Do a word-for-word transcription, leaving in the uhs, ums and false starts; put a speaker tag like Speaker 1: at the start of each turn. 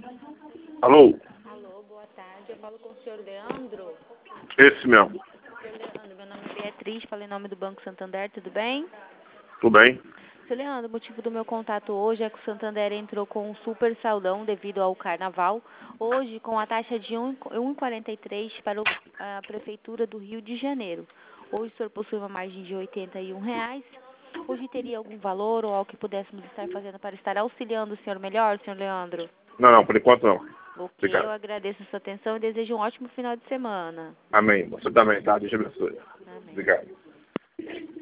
Speaker 1: Alô?
Speaker 2: Alô, boa tarde. Eu falo com o senhor Leandro.
Speaker 1: Esse mesmo.
Speaker 2: Senhor Leandro, meu nome é Beatriz, falei em nome do Banco Santander, tudo bem?
Speaker 1: Tudo bem?
Speaker 2: Senhor Leandro, o motivo do meu contato hoje é que o Santander entrou com um super saldão devido ao carnaval. Hoje, com a taxa de um vírgula quarenta e três para o, a Prefeitura do Rio de Janeiro. Hoje o senhor possui uma margem de oitenta e um reais. Hoje teria algum valor ou algo que pudéssemos estar fazendo para estar auxiliando o senhor melhor, senhor Leandro?
Speaker 1: Não, não, por enquanto não.
Speaker 2: Ok,
Speaker 1: Obrigado.
Speaker 2: eu agradeço a sua atenção e desejo um ótimo final de semana.
Speaker 1: Amém. Você também, tá? Deus te abençoe.
Speaker 2: Amém.
Speaker 1: Obrigado.